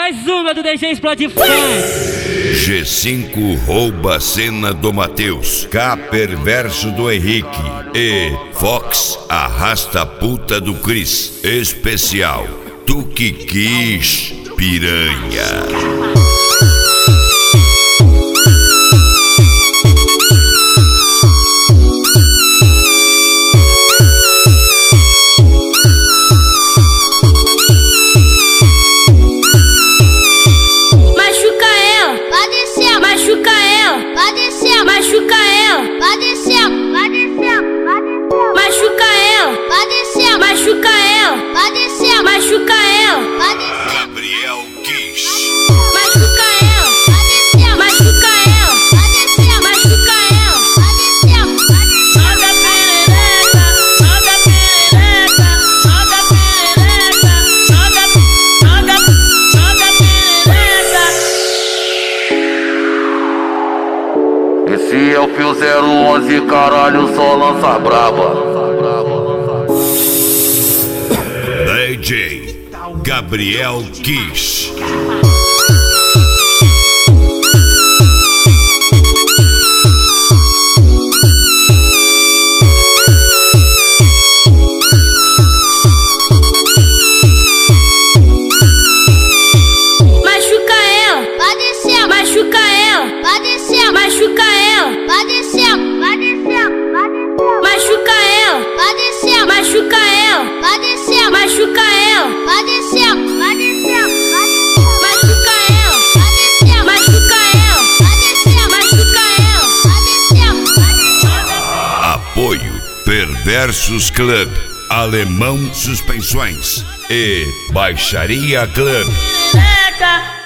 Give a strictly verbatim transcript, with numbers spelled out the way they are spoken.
Mais uma do D J Explode Funk. G cinco rouba a cena do Matheus, K perverso do Henrique e Fox arrasta a puta do Chris. Especial, tu que quis, piranha. Machuca ela, vai descer, machuca ela, vai descer. Gabriel Kiss. Machuca ela, vai descer, machuca ela, vai descer, machuca ela, vai descer, vai descer. Sobe a perereca, sobe a perereca, sobe a perereca, sobe a, sobe a, sobe a perereca. Esse é o Fio zero onze, caralho, só lança braba. D J Gabriel Kiss. Machuca ela, vai descer, machuca ela, vai descer, machuca ela, vai descer, vai descer, vai descer. Machuca ela, vai descer, machuca ela, vai descer, machuca ela, vai descer, vai descer, vai descer. Machuca ela, vai descer, machuca ela, vai descer, machuca ela, vai descer, vai descer. Apoio Perversos Club, Alemão Suspensões e Baixaria Club. Perereca.